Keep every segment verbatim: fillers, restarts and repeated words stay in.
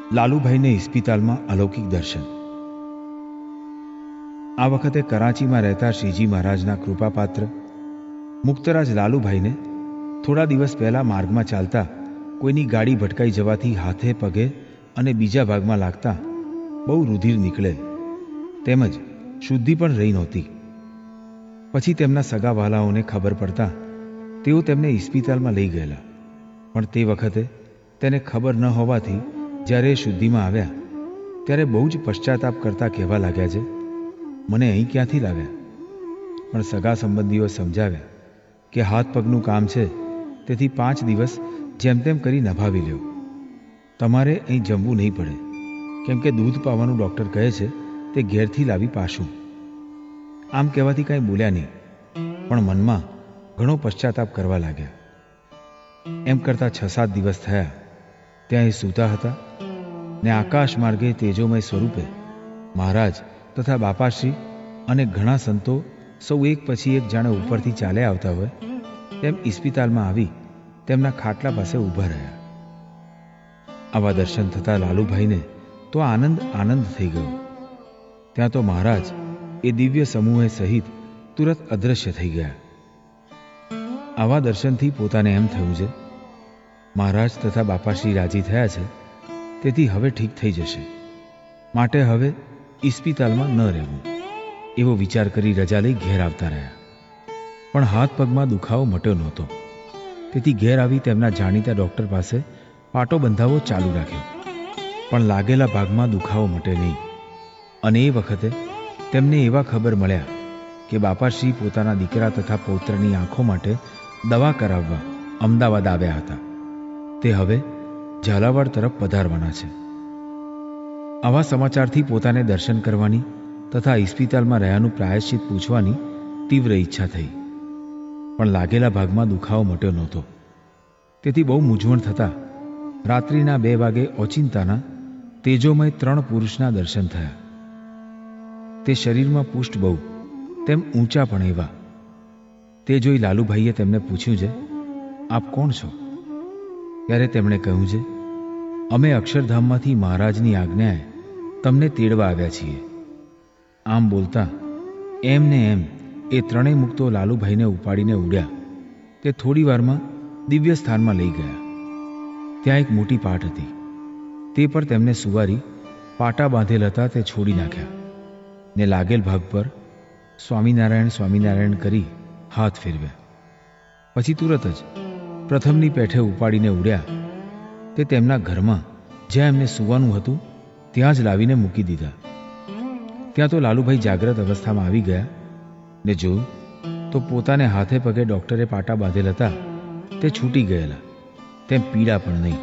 લાલુભાઈને ઇસ્પિતાલમાં અલૌકિક દર્શન. આ વખતે કરાંચીમાં રહેતા શ્રીજી મહારાજના કૃપાપાત્ર મુક્તરાજ લાલુભાઈને થોડા દિવસ પહેલા માર્ગમાં ચાલતા કોઈની ગાડી ભટકાઈ જવાથી હાથે પગે અને બીજા ભાગમાં લાગતા બહુ રુધિર નીકળે તેમજ શુદ્ધિ પણ રહી નહોતી. પછી તેમના સગા વહાલાઓને ખબર પડતા તેઓ તેમને ઇસ્પિતાલમાં લઈ ગયેલા, પણ તે વખતે તેને ખબર ન હોવાથી જ્યારે શુદ્ધિમાં આવ્યા ત્યારે બહુ જ પશ્ચાતાપ કરતા કહેવા લાગ્યા છે, મને અહીં ક્યાંથી લાવ્યા? પણ સગા સંબંધીઓ સમજાવ્યા કે હાથ પગનું કામ છે, તેથી પાંચ દિવસ જેમ તેમ કરી નભાવી લ્યો. તમારે અહીં જમવું નહીં પડે, કેમ કે દૂધ પાવાનું ડૉક્ટર કહે છે તે ઘેરથી લાવી પાશું. આમ કહેવાથી કાંઈ બોલ્યા નહીં, પણ મનમાં ઘણો પશ્ચાતાપ કરવા લાગ્યા. એમ કરતાં છ સાત દિવસ થયા ત્યાં એ સૂતા હતા ને આકાશ માર્ગે તેજોમય સ્વરૂપે મહારાજ તથા બાપાશ્રી અને ઘણા સંતો સૌ એક પછી એક જાણે ઉપરથી ચાલ્યા આવતા હોય તેમ ઇસ્પિતાલમાં આવી તેમના ખાટલા પાસે ઊભા રહ્યા. આવા દર્શન થતાં લાલુભાઈને તો આનંદ આનંદ થઈ ગયો. ત્યાં તો મહારાજ એ દિવ્ય સમૂહે સહિત તુરત અદૃશ્ય થઈ ગયા. આવા દર્શનથી પોતાને એમ થયું છે, મહારાજ તથા બાપાશ્રી રાજી થયા છે, તેથી હવે ઠીક થઈ જશે, માટે હવે ઇસ્પિતાલમાં ન રહેવું એવો વિચાર કરી રજા લઈ ઘેર આવતા રહ્યા. પણ હાથ પગમાં દુખાવો મટ્યો નહોતો, તેથી ઘેર આવી તેમના જાણીતા ડૉક્ટર પાસે પાટો બંધાવો ચાલુ રાખ્યો, પણ લાગેલા ભાગમાં દુખાવો મટે નહીં. અને એ વખતે તેમને એવા ખબર મળ્યા કે બાપાશ્રી પોતાના દીકરા તથા પૌત્રની આંખો માટે દવા કરાવવા અમદાવાદ આવ્યા હતા. તે હવે ઝાલાવાડ તરફ પધારવાના છે. આવા સમાચારથી પોતાને દર્શન કરવાની તથા ઇસ્પિતાલમાં રહ્યાનું પ્રાયશ્ચિત પૂછવાની તીવ્ર ઈચ્છા થઈ, પણ લાગેલા ભાગમાં દુખાવો મટ્યો નહોતો. તેથી બહુ મૂંઝવણ થતાં રાત્રિના બે વાગે ઓચિંતાના તેજોમય ત્રણ પુરુષના દર્શન થયા. તે શરીરમાં પુષ્ટ બહુ તેમ ઊંચા પણ એવા. તે જોઈ લાલુભાઈએ તેમને પૂછ્યું છે, આપ કોણ છો? ત્યારે તેમણે કહ્યું છે, અમે અક્ષરધામમાંથી મહારાજની આજ્ઞાએ તમને તેડવા આવ્યા છીએ. આમ બોલતા એમ ને એમ એ ત્રણેય મુક્તો લાલુભાઈને ઉપાડીને ઉડ્યા તે થોડી વારમાં દિવ્ય સ્થાનમાં લઈ ગયા. ત્યાં એક મોટી પાટ હતી, તે પર તેમને સુવારી પાટા બાંધેલ હતા તે છોડી નાખ્યા ને લાગેલ ભાગ પર સ્વામિનારાયણ સ્વામિનારાયણ કરી હાથ ફેરવ્યા. પછી તુરત જ પ્રથમની પેઠે ઉપાડીને ઉડ્યા તે તેમના ઘરમાં જ્યાં એમને સૂવાનું હતું ત્યાં જ લાવીને મૂકી દીધા. ત્યાં તો લાલુભાઈ જાગ્રત અવસ્થામાં આવી ગયા ને જોયું તો પોતાને હાથે પગે ડૉક્ટરે પાટા બાંધેલ હતા તે છૂટી ગયેલા, તેમ પીડા પણ નહીં.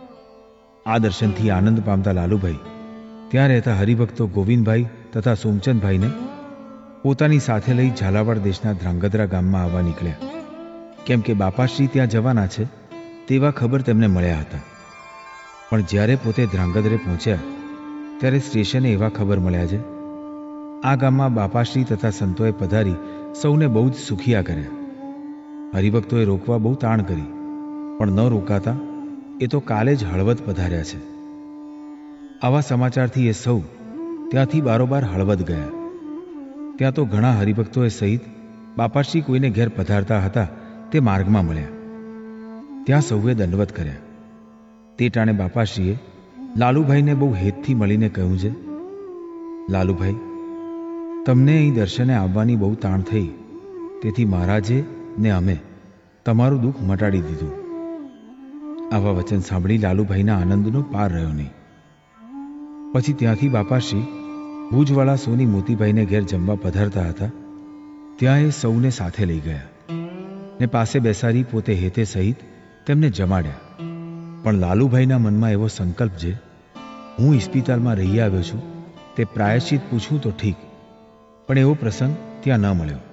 આ દર્શનથી આનંદ પામતા લાલુભાઈ ત્યાં રહેતા હરિભક્તો ગોવિંદભાઈ તથા સોમચંદભાઈને પોતાની સાથે લઈ ઝાલાવાડ દેશના ધ્રાંગધ્રા ગામમાં આવવા નીકળ્યા, કેમ કે બાપાશ્રી ત્યાં જવાના છે તેવા ખબર તેમને મળ્યા હતા. પણ જ્યારે પોતે ધ્રાંગધ્રે પહોંચ્યા ત્યારે સ્ટેશને એવા ખબર મળ્યા છે, આ ગામમાં બાપાશ્રી તથા સંતોએ પધારી સૌને બહુ જ સુખિયા કર્યા. હરિભક્તોએ રોકવા બહુ તાણ કરી, પણ ન રોકાતા એ તો કાલે જ હળવદ પધાર્યા છે. આવા સમાચારથી એ સૌ ત્યાંથી બારોબાર હળવદ ગયા. ત્યાં તો ઘણા હરિભક્તોએ સહિત બાપાશ્રી કોઈને ઘેર પધારતા હતા તે માર્ગમાં મળ્યા. ત્યાં સૌએ દંડવત કર્યા. તે ટાણે બાપાશ્રીએ લાલુભાઈને બહુ હેતથી મળીને કહ્યું છે, લાલુભાઈ, તમને અહીં દર્શને આવવાની બહુ તાણ થઈ, તેથી મહારાજે ને અમે તમારું દુઃખ મટાડી દીધું. આવા વચન સાંભળી લાલુભાઈના આનંદનો પાર રહ્યો નહીં. પછી ત્યાંથી બાપાશ્રી ભુજવાળા સોની મોતીભાઈને ઘેર જમવા પધારતા હતા ત્યાં એ સૌને સાથે લઈ ગયા ને પાસે બેસાડી પોતે હેતે સહિત તેમને જમાડ્યા. પણ લાલુભાઈના મનમાં એવો સંકલ્પ છે, હું ઇસ્પિતાલમાં રહી આવ્યો છું તે પ્રાયશ્ચિત પૂછું તો ઠીક, પણ એવો પ્રસંગ ત્યાં ન મળ્યો.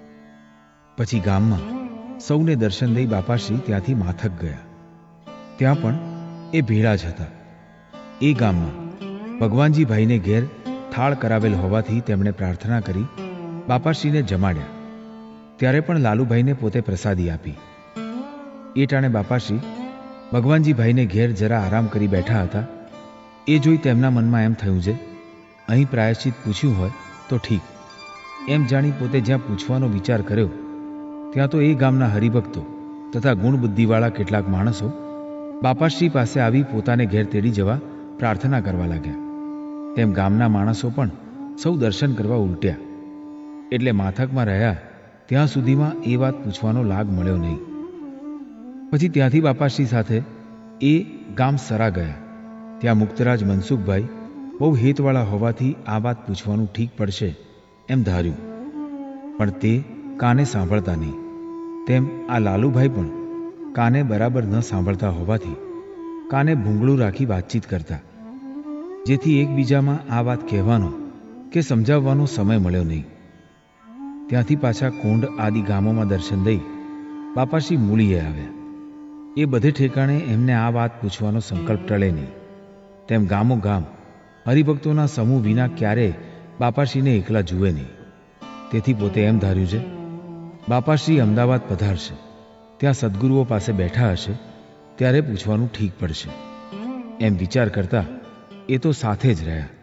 પછી ગામમાં સૌને દર્શન દઈ બાપાશ્રી ત્યાંથી માથક ગયા. ત્યાં પણ એ ભેળા જ હતા. એ ગામમાં ભગવાનજીભાઈને ઘેર થાળ કરાવેલ હોવાથી તેમણે પ્રાર્થના કરી બાપાશ્રીને જમાડ્યા. ત્યારે પણ લાલુભાઈને પોતે પ્રસાદી આપી. એ ટાણે બાપાશ્રી ભગવાનજીભાઈને ઘેર જરા આરામ કરી બેઠા હતા એ જોઈ તેમના મનમાં એમ થયું છે, અહીં પ્રાયશ્ચિત પૂછ્યું હોય તો ઠીક. એમ જાણી પોતે જ્યાં પૂછવાનો વિચાર કર્યો ત્યાં તો એ ગામના હરિભક્તો તથા ગુણબુદ્ધિવાળા કેટલાક માણસો બાપાશ્રી પાસે આવી પોતાને ઘેર તેડી જવા પ્રાર્થના કરવા લાગ્યા. તેમ ગામના માણસો પણ સૌ દર્શન કરવા ઉલટ્યા. એટલે માથકમાં રહ્યા ત્યાં સુધીમાં એ વાત પૂછવાનો લાગ મળ્યો નહીં. પછી ત્યાંથી બાપાશ્રી સાથે એ ગામ સરા ગયા. ત્યાં મુક્તરાજ મનસુખભાઈ બહુ હેતવાળા હોવાથી આ વાત પૂછવાનું ઠીક પડશે એમ ધાર્યું, પણ તે કાને સાંભળતા નહીં. તેમ આ લાલુભાઈ પણ કાને બરાબર ન સાંભળતા હોવાથી કાને ભૂંગળું રાખી વાતચીત કરતા, જેથી એકબીજામાં આ વાત કહેવાનો કે સમજાવવાનો સમય મળ્યો નહીં. ત્યાંથી પાછા કોંઢ આદિ ગામોમાં દર્શન દઈ બાપાશ્રી મૂળીએ આવ્યા. એ બધે ઠેકાણે એમને આ વાત પૂછવાનો સંકલ્પ ટળે નહીં. તેમ ગામો ગામ હરિભક્તોના સમૂહ વિના ક્યારેય બાપાશ્રીને એકલા જુએ નહીં. તેથી પોતે એમ ધાર્યું છે, બાપાશ્રી અમદાવાદ પધારશે, ત્યાં સદગુરુઓ પાસે બેઠા હશે, ત્યારે પૂછવાનું ઠીક પડશે. એમ વિચાર કરતા એ તો સાથે જ રહ્યા.